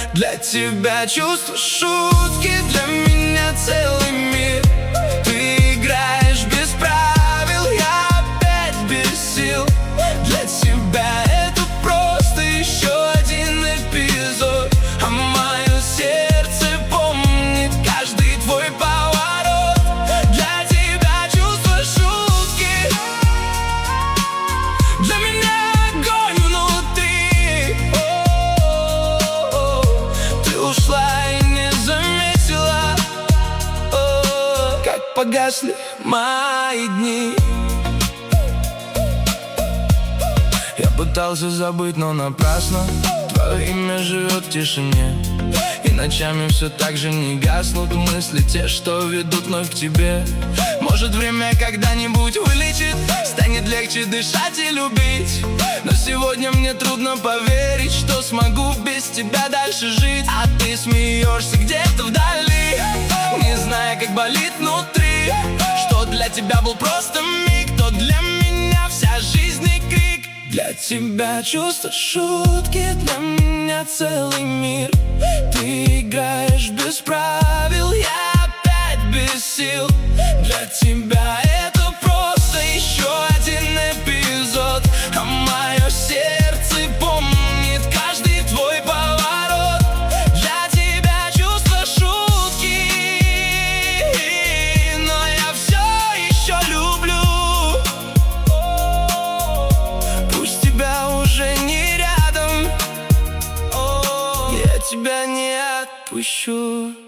Для тебя чувства, шутки, для меня целый мир. Ты играешь без правил, я опять без сил. Для тебя это просто еще один эпизод, а мое сердце помнит каждый твой поворот. Для тебя чувства, шутки, для меня огонь внутри. Ты ушла и не заметила, как погасли мои дни. Я пытался забыть, но напрасно. Твое имя живет в тишине, и ночами все так же не гаснут мысли, те, что ведут вновь к тебе. Может, время когда-нибудь вылечит, станет легче дышать и любить. Но сегодня мне трудно поверить, что смогу без тебя дальше жить. А ты смеешься где-то вдали, не зная, как болит внутри. Что для тебя был просто миг, то для меня вся жизнь и крик. Для тебя чувства, шутки, для меня целый мир. Ты играешь без правил, я опять без сил. Для тебя это просто еще один эпизод, а мое сердце помнит каждый твой поворот. Для тебя чувства, шутки, но я все еще люблю. Пусть тебя уже не рядом, я тебя не отпущу.